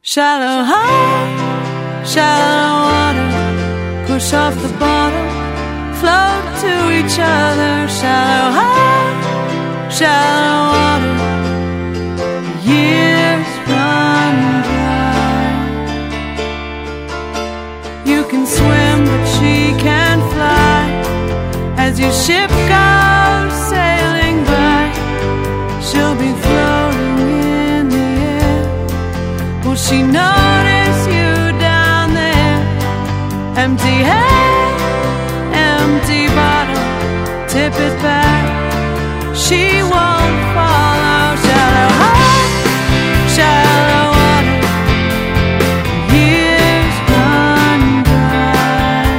Shallow high, shallow water, push off the bottom, float to each other. Shallow high, shallow water, years run dry. You can swim but she can't fly, as your ship goes sailing by. She'll be floating in the air. Will she notice you down there? Empty head, empty bottle, tip it back, she won't follow. Shallow high, shallow water, years run dry.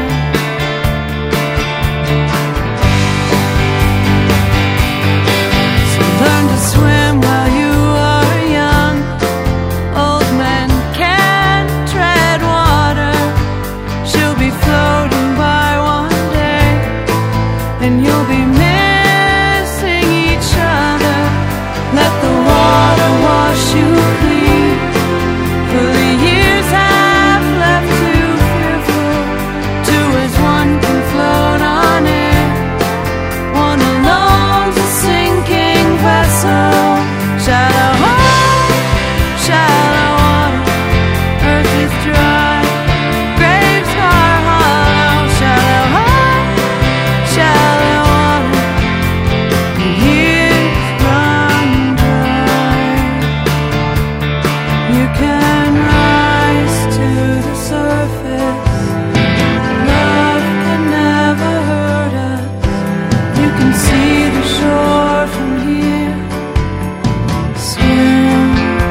So learn to swim while you are young. Old men can't tread water. She'll be floating by one day, and you'll be missing each other. Let the water wash you clean, for the years have left you fearful. Two as one can float on air, one alone's a sinking vessel. Shallow high, shallow water, earth is dry, graves are hollow. Shallow high, shallow water, years run dry. You can rise to the surface, love can never hurt us. You can see the shore from here, swim.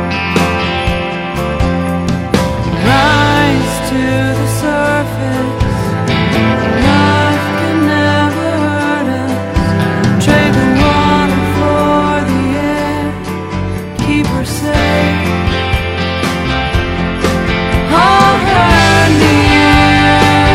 Rise to the surface, love can never hurt us. Trade the water for the air, keep her safe, hold her near.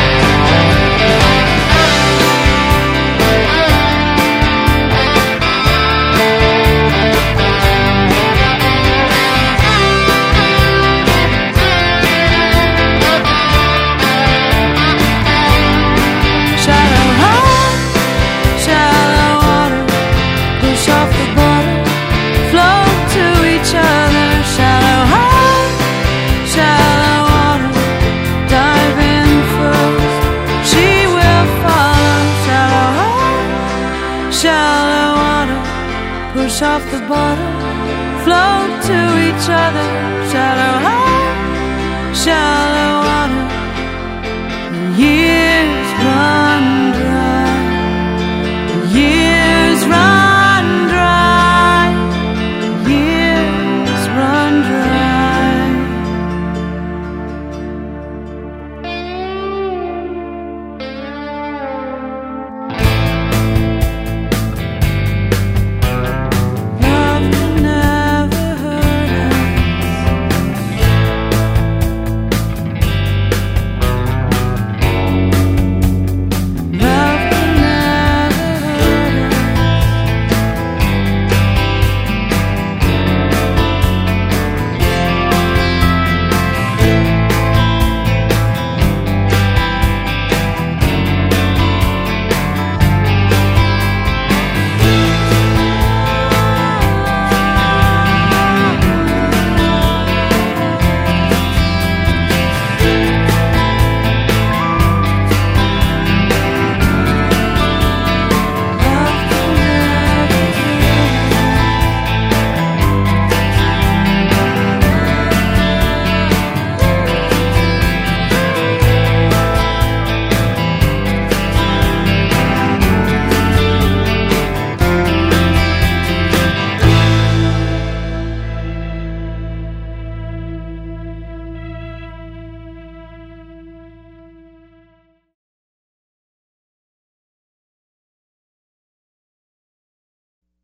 Shallow high, shallow water, push off the bottom, float to each other. Shallow high, shallow water, dive in first, she will follow. Shallow high, shallow water, push off the bottom, float to each other. Shallow high, shallow